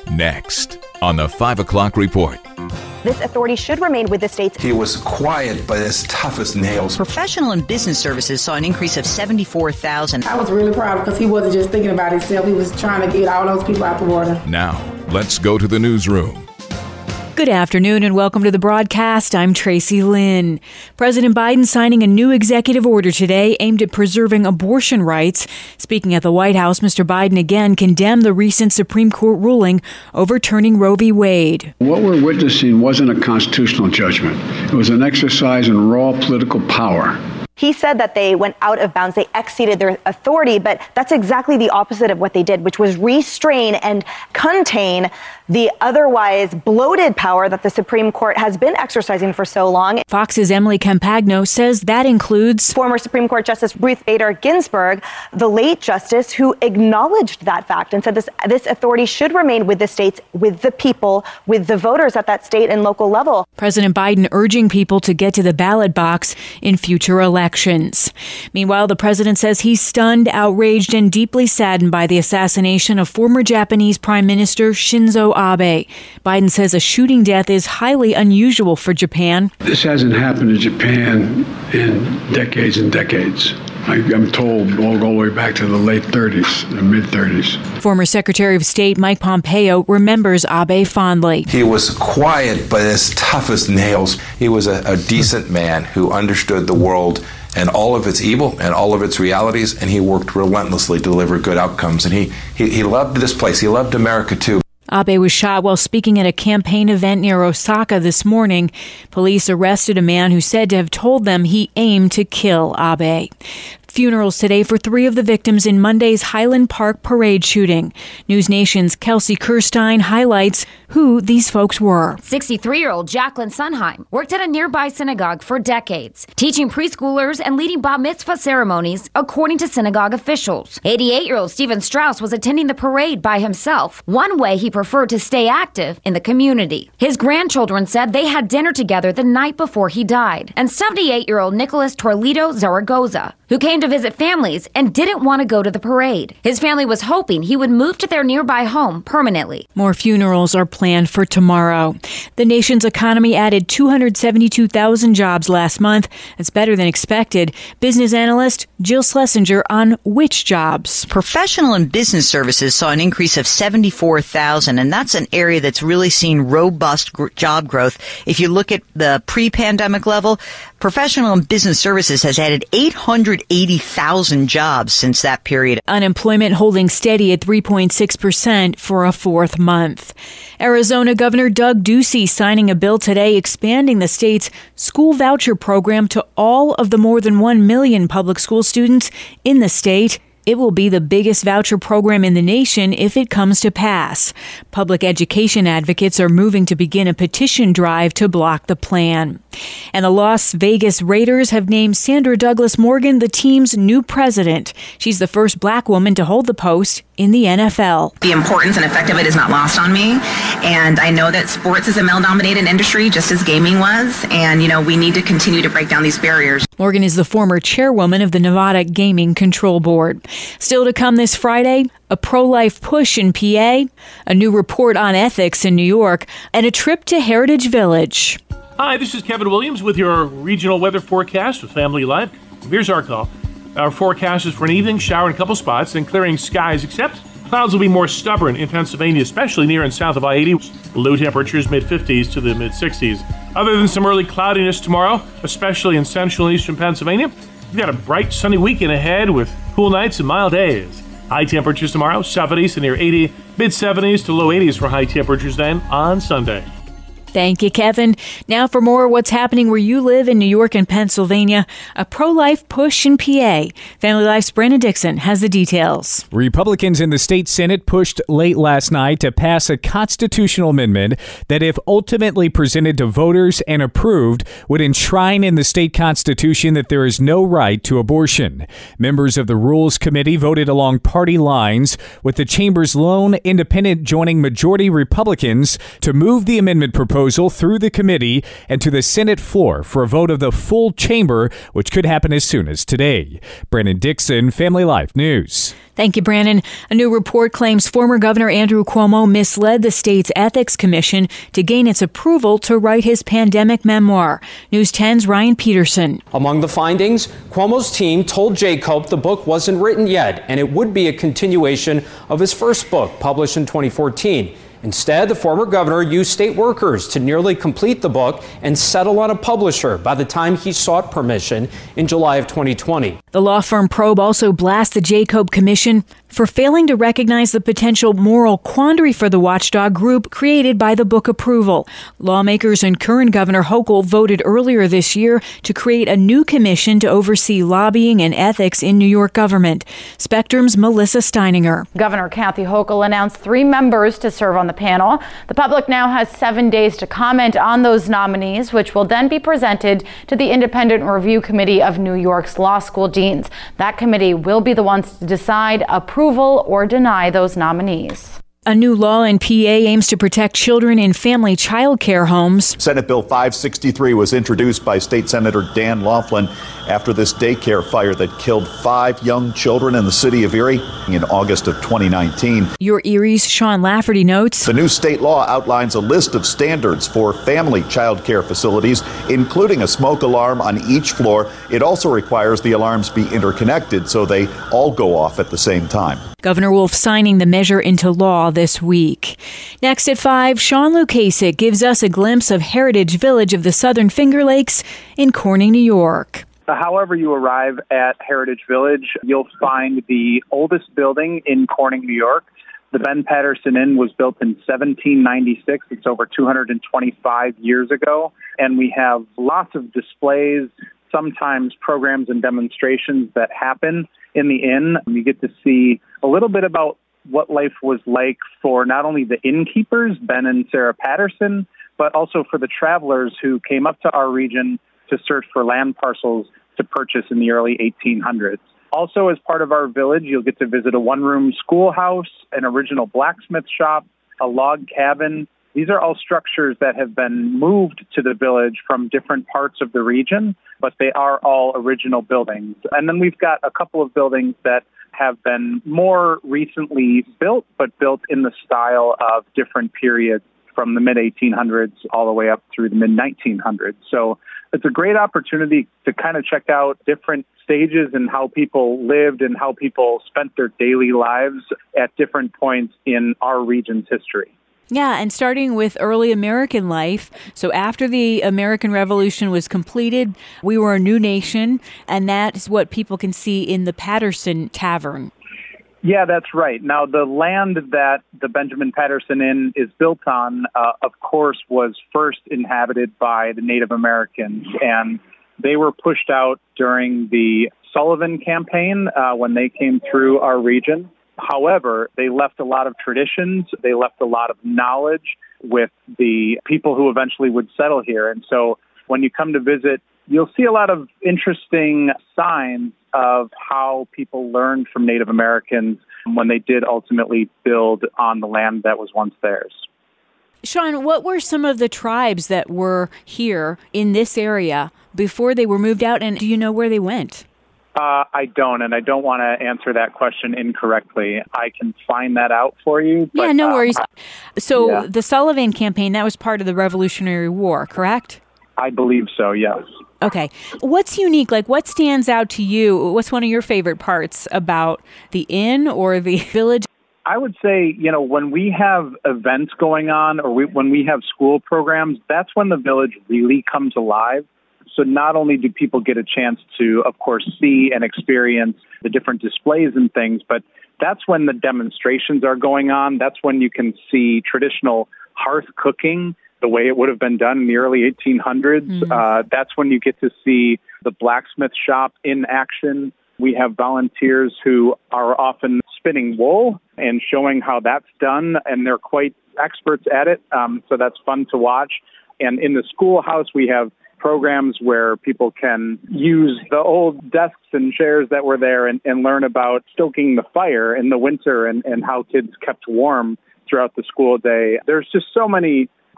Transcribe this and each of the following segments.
Next on the 5 o'clock report. This authority should remain with the states. He was quiet but as tough as nails. Professional and business services saw an increase of 74,000. I was really proud because he wasn't just thinking about himself. He was trying to get all those people out the water. Now, let's go to the newsroom. Good afternoon and welcome to the broadcast. I'm Tracy Lynn. President Biden signing a new executive order today aimed at preserving abortion rights. Speaking at the White House, Mr. Biden again condemned the recent Supreme Court ruling overturning Roe v. Wade. What we're witnessing wasn't a constitutional judgment. It was an exercise in raw political power. He said that they went out of bounds, they exceeded their authority, but that's exactly the opposite of what they did, which was restrain and contain the otherwise bloated power that the Supreme Court has been exercising for so long. Fox's Emily Campagno says that includes former Supreme Court Justice Ruth Bader Ginsburg, the late justice, who acknowledged that fact and said this authority should remain with the states, with the people, with the voters at that state and local level. President Biden urging people to get to the ballot box in future elections. Meanwhile, the president says he's stunned, outraged, and deeply saddened by the assassination of former Japanese Prime Minister Shinzo Abe. Biden says a shooting death is highly unusual for Japan. This hasn't happened in Japan in decades and decades. I'm told all the way back to the late 30s, the mid-30s. Former Secretary of State Mike Pompeo remembers Abe fondly. He was quiet but as tough as nails. He was a decent man who understood the world and all of its evil and all of its realities, and he worked relentlessly to deliver good outcomes. And he loved this place. He loved America, too. Abe was shot while speaking at a campaign event near Osaka this morning. Police arrested a man who said to have told them he aimed to kill Abe. Funerals today for 3 of the victims in Monday's Highland Park parade shooting. News Nation's Kelsey Kirstein highlights who these folks were. 63-year-old Jacqueline Sunheim worked at a nearby synagogue for decades, teaching preschoolers and leading bat mitzvah ceremonies, according to synagogue officials. 88-year-old Stephen Strauss was attending the parade by himself, one way he preferred to stay active in the community. His grandchildren said they had dinner together the night before he died. And 78-year-old Nicholas Torlito Zaragoza, who came to visit families and didn't want to go to the parade. His family was hoping he would move to their nearby home permanently. More funerals are planned for tomorrow. The nation's economy added 272,000 jobs last month. That's better than expected. Business analyst Jill Schlesinger on which jobs. Professional and business services saw an increase of 74,000, and that's an area that's really seen robust job growth. If you look at the pre-pandemic level, professional and business services has added 880,000 jobs since that period. Unemployment holding steady at 3.6% for a 4th month. Arizona Governor Doug Ducey signing a bill today expanding the state's school voucher program to all of the more than 1 million public school students in the state. It will be the biggest voucher program in the nation if it comes to pass. Public education advocates are moving to begin a petition drive to block the plan. And the Las Vegas Raiders have named Sandra Douglas Morgan the team's new president. She's the first black woman to hold the post in the NFL. The importance and effect of it is not lost on me. And I know that sports is a male-dominated industry, just as gaming was. And, we need to continue to break down these barriers. Morgan is the former chairwoman of the Nevada Gaming Control Board. Still to come this Friday, a pro-life push in PA, a new report on ethics in New York, and a trip to Heritage Village. Hi, this is Kevin Williams with your regional weather forecast with Family Life. Here's our call. Our forecast is for an evening shower in a couple spots and clearing skies, except clouds will be more stubborn in Pennsylvania, especially near and south of I-80. Low temperatures mid-50s to the mid-60s. Other than some early cloudiness tomorrow, especially in central and eastern Pennsylvania, we've got a bright sunny weekend ahead with cool nights and mild days. High temperatures tomorrow, 70s to near 80, mid-70s to low 80s for high temperatures then on Sunday. Thank you, Kevin. Now for more of what's happening where you live in New York and Pennsylvania, a pro-life push in PA. Family Life's Brandon Dixon has the details. Republicans in the state Senate pushed late last night to pass a constitutional amendment that, if ultimately presented to voters and approved, would enshrine in the state constitution that there is no right to abortion. Members of the Rules Committee voted along party lines, with the chamber's lone independent joining majority Republicans to move the amendment proposed proposal through the committee and to the Senate floor for a vote of the full chamber, which could happen as soon as today. Brandon Dixon, Family Life News. Thank you, Brandon. A new report claims former Governor Andrew Cuomo misled the state's Ethics Commission to gain its approval to write his pandemic memoir. News 10's Ryan Peterson. Among the findings, Cuomo's team told Jacob the book wasn't written yet and it would be a continuation of his first book, published in 2014. Instead, the former governor used state workers to nearly complete the book and settle on a publisher by the time he sought permission in July of 2020. The law firm Probe also blasts the Jacob Commission for failing to recognize the potential moral quandary for the watchdog group created by the book approval. Lawmakers and current Governor Hochul voted earlier this year to create a new commission to oversee lobbying and ethics in New York government. Spectrum's Melissa Steininger. Governor Kathy Hochul announced 3 members to serve on the panel. The public now has 7 days to comment on those nominees, which will then be presented to the Independent Review Committee of New York's law school deans. That committee will be the ones to decide approval or deny those nominees. A new law in PA aims to protect children in family child care homes. Senate Bill 563 was introduced by State Senator Dan Laughlin after this daycare fire that killed 5 young children in the city of Erie in August of 2019. Your Erie's Sean Lafferty notes. The new state law outlines a list of standards for family child care facilities, including a smoke alarm on each floor. It also requires the alarms be interconnected so they all go off at the same time. Governor Wolf signing the measure into law this week. Next at 5, Sean Lukasik gives us a glimpse of Heritage Village of the Southern Finger Lakes in Corning, New York. However you arrive at Heritage Village, you'll find the oldest building in Corning, New York. The Ben Patterson Inn was built in 1796. It's over 225 years ago. And we have lots of displays, sometimes programs and demonstrations that happen in the inn. You get to see a little bit about what life was like for not only the innkeepers, Ben and Sarah Patterson, but also for the travelers who came up to our region to search for land parcels to purchase in the early 1800s. Also, as part of our village, you'll get to visit a one-room schoolhouse, an original blacksmith shop, a log cabin. These are all structures that have been moved to the village from different parts of the region, but they are all original buildings. And then we've got a couple of buildings that have been more recently built, but built in the style of different periods from the mid-1800s all the way up through the mid-1900s. So it's a great opportunity to kind of check out different stages and how people lived and how people spent their daily lives at different points in our region's history. Yeah, and starting with early American life. So after the American Revolution was completed, we were a new nation, and that is what people can see in the Patterson Tavern. Yeah, that's right. Now, the land that the Benjamin Patterson Inn is built on, of course, was first inhabited by the Native Americans, and they were pushed out during the Sullivan campaign when they came through our region. However, they left a lot of traditions. They left a lot of knowledge with the people who eventually would settle here. And so when you come to visit, you'll see a lot of interesting signs of how people learned from Native Americans when they did ultimately build on the land that was once theirs. Sean, what were some of the tribes that were here in this area before they were moved out, and do you know where they went? I don't, and I don't want to answer that question incorrectly. I can find that out for you. But, yeah, no worries. So the Sullivan campaign, that was part of the Revolutionary War, correct? I believe so, yes. Okay. What's unique? Like, what stands out to you? What's one of your favorite parts about the inn or the village? I would say, when we have events going on or when we have school programs, that's when the village really comes alive. So not only do people get a chance to, of course, see and experience the different displays and things, but that's when the demonstrations are going on. That's when you can see traditional hearth cooking the way it would have been done in the early 1800s. Mm-hmm. That's when you get to see the blacksmith shop in action. We have volunteers who are often spinning wool and showing how that's done, and they're quite experts at it. So that's fun to watch. And in the schoolhouse, we have programs where people can use the old desks and chairs that were there and learn about stoking the fire in the winter and how kids kept warm throughout the school day. There's just so many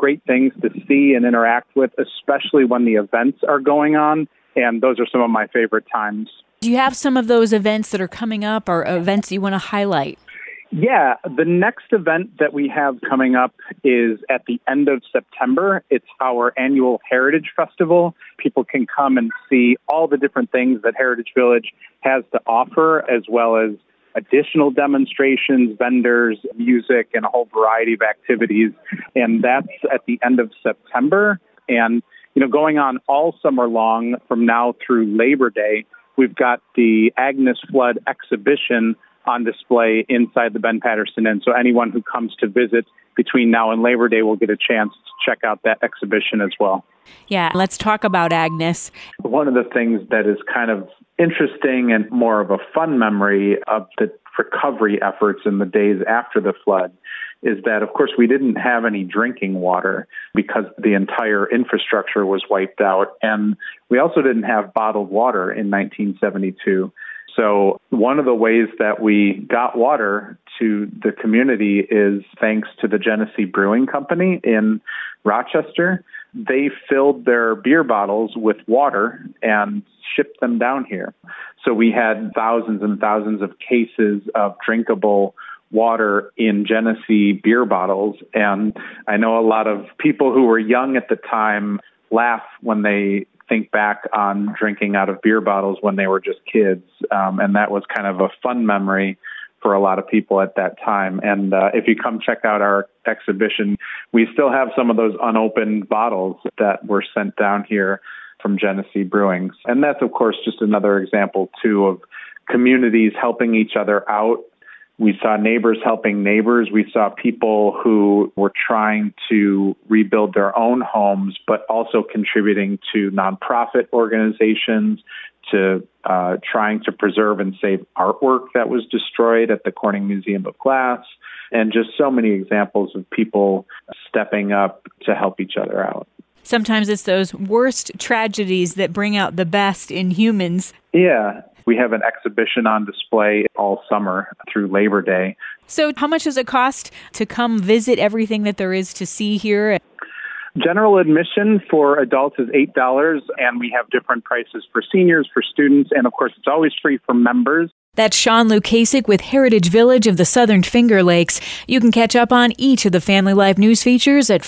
great things to see and interact with, especially when the events are going on. And those are some of my favorite times. Do you have some of those events that are coming up or events you want to highlight? Yeah, the next event that we have coming up is at the end of September. It's our annual Heritage Festival. People can come and see all the different things that Heritage Village has to offer, as well as additional demonstrations, vendors, music, and a whole variety of activities. And that's at the end of September. And, going on all summer long from now through Labor Day, we've got the Agnes Flood exhibition on display inside the Ben Patterson Inn. So anyone who comes to visit between now and Labor Day will get a chance to check out that exhibition as well. Yeah, let's talk about Agnes. One of the things that is kind of interesting and more of a fun memory of the recovery efforts in the days after the flood is that, of course, we didn't have any drinking water because the entire infrastructure was wiped out. And we also didn't have bottled water in 1972. So one of the ways that we got water to the community is thanks to the Genesee Brewing Company in Rochester. They filled their beer bottles with water and shipped them down here. So we had thousands and thousands of cases of drinkable water in Genesee beer bottles. And I know a lot of people who were young at the time laugh when they think back on drinking out of beer bottles when they were just kids. And that was kind of a fun memory for a lot of people at that time. And if you come check out our exhibition, we still have some of those unopened bottles that were sent down here from Genesee Brewing. And that's, of course, just another example, too, of communities helping each other out. We saw neighbors helping neighbors. We saw people who were trying to rebuild their own homes, but also contributing to nonprofit organizations, to trying to preserve and save artwork that was destroyed at the Corning Museum of Glass, and just so many examples of people stepping up to help each other out. Sometimes it's those worst tragedies that bring out the best in humans. Yeah. We have an exhibition on display all summer through Labor Day. So how much does it cost to come visit everything that there is to see here? General admission for adults is $8, and we have different prices for seniors, for students, and of course it's always free for members. That's Sean Lukasik with Heritage Village of the Southern Finger Lakes. You can catch up on each of the Family Life news features at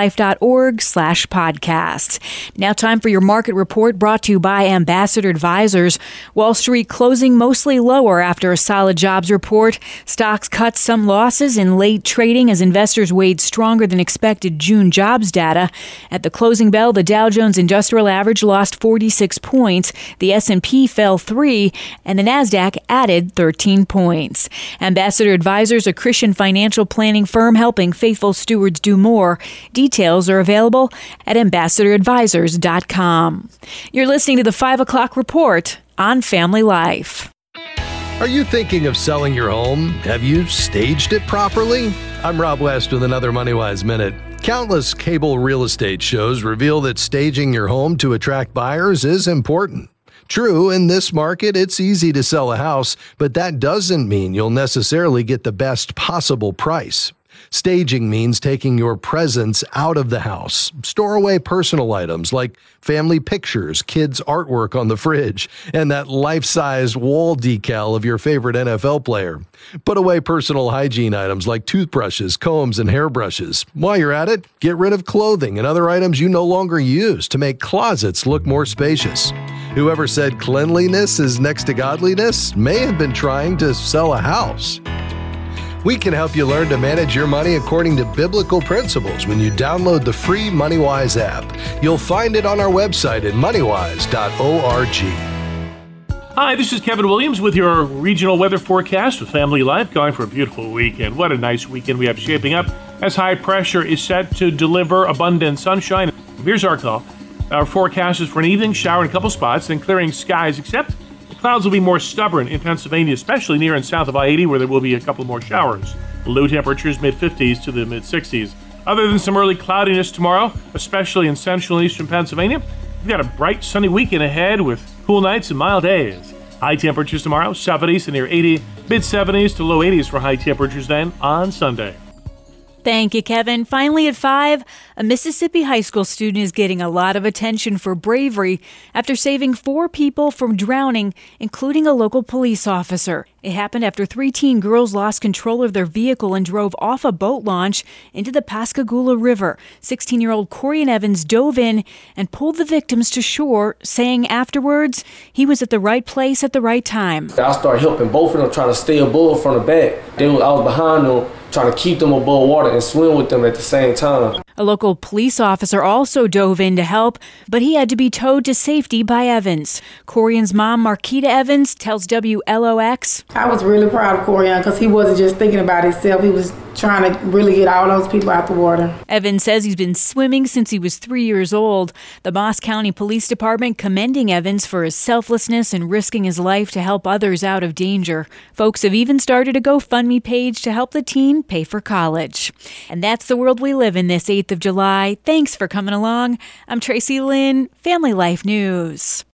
familylife.org/podcasts. Now time for your market report brought to you by Ambassador Advisors. Wall Street closing mostly lower after a solid jobs report. Stocks cut some losses in late trading as investors weighed stronger than expected June jobs data. At the closing bell, the Dow Jones Industrial Average lost 46 points. The S&P fell 3, and the Nasdaq added 13 points. Ambassador Advisors, a Christian financial planning firm helping faithful stewards do more. Details are available at ambassadoradvisors.com. You're listening to the 5 o'clock report on Family Life. Are you thinking of selling your home? Have you staged it properly? I'm Rob West with another MoneyWise Minute. Countless cable real estate shows reveal that staging your home to attract buyers is important. True, in this market, it's easy to sell a house, but that doesn't mean you'll necessarily get the best possible price. Staging means taking your presence out of the house. Store away personal items like family pictures, kids' artwork on the fridge, and that life-size wall decal of your favorite NFL player. Put away personal hygiene items like toothbrushes, combs, and hairbrushes. While you're at it, get rid of clothing and other items you no longer use to make closets look more spacious. Whoever said cleanliness is next to godliness may have been trying to sell a house. We can help you learn to manage your money according to biblical principles when you download the free MoneyWise app. You'll find it on our website at moneywise.org. Hi, this is Kevin Williams with your regional weather forecast with Family Life, going for a beautiful weekend. What a nice weekend we have shaping up as high pressure is set to deliver abundant sunshine. Here's our call. Our forecast is for an evening shower in a couple spots, then clearing skies, except the clouds will be more stubborn in Pennsylvania, especially near and south of I-80, where there will be a couple more showers. Low temperatures mid-50s to the mid-60s. Other than some early cloudiness tomorrow, especially in central and eastern Pennsylvania, we've got a bright sunny weekend ahead with cool nights and mild days. High temperatures tomorrow, 70s to near 80, mid-70s to low 80s for high temperatures then on Sunday. Thank you, Kevin. Finally at 5, a Mississippi high school student is getting a lot of attention for bravery after saving 4 people from drowning, including a local police officer. It happened after 3 teen girls lost control of their vehicle and drove off a boat launch into the Pascagoula River. 16-year-old Corian Evans dove in and pulled the victims to shore, saying afterwards he was at the right place at the right time. I started helping both of them, trying to stay above from the back. I was behind them, trying to keep them above water and swim with them at the same time. A local police officer also dove in to help, but he had to be towed to safety by Evans. Corian's mom, Marquita Evans, tells WLOX, I was really proud of Corian because he wasn't just thinking about himself. He was trying to really get all those people out the water. Evans says he's been swimming since he was 3 years old. The Moss County Police Department commending Evans for his selflessness and risking his life to help others out of danger. Folks have even started a GoFundMe page to help the teen pay for college. And that's the world we live in this 8th of July. Thanks for coming along. I'm Tracy Lynn, Family Life News.